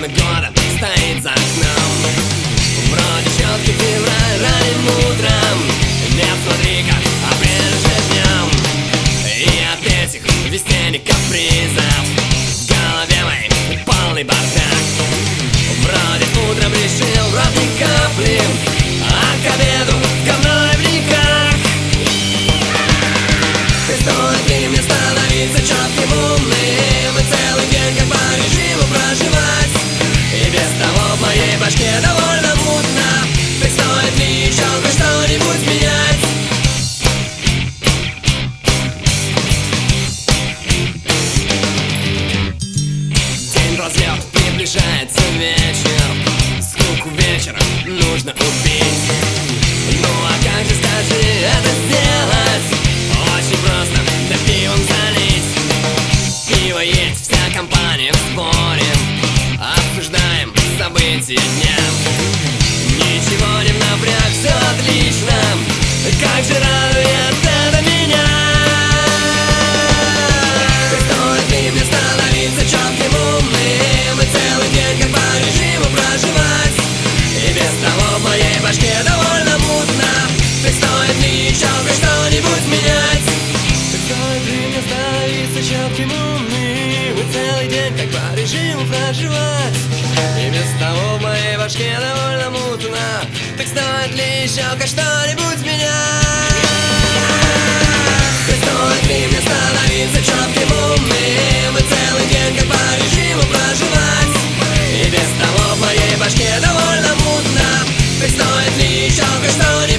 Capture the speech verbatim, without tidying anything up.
время года стоит за окном. Вроде четкий февраль ранним утром. Нет, смотри-ка, апрель уже днем. И от этих весенних капризов в голове моей полный бардак. Вроде утром решил в рот ни капли, а к обеду говно в реках. Ты стоит ли мне становиться четким умным и целый день как по режиму проживать? И без того в моей башке довольно мутно. Ты стоит ли еще хоть что-нибудь менять? День прозрел, приближается вечер. Скуку вечера нужно убить. Ну а как же, скажи, это сделать? Очень просто, да пивом залить. Пиво есть, вся компания в сборе. Обсуждаем события дня. Ничего не в напряг, все отлично. Как же радует это меня. Ты стоит ли мне становиться четким умным и целый день как по режиму проживать? И без того в моей башке довольно мутно. Ты стоит ли еще хоть что-нибудь менять? Ты стоит ли мне становиться четким умным и целый день как по режиму проживать? И без того в моей башке довольно мутно. Так стоит ли еще хоть что-нибудь менять? Ты стоит ли мне становиться четким умным и целый день как по режиму проживать? И без того в моей башке довольно мутно. Так стоит ли еще хоть что-нибудь